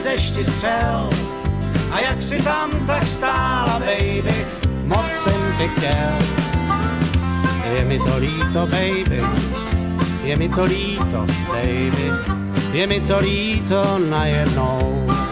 v dešti střel. A jak si tam tak stála, baby, moc jsem tě chtěl. Je mi to líto, baby, je mi to líto, baby, je mi to líto najednou.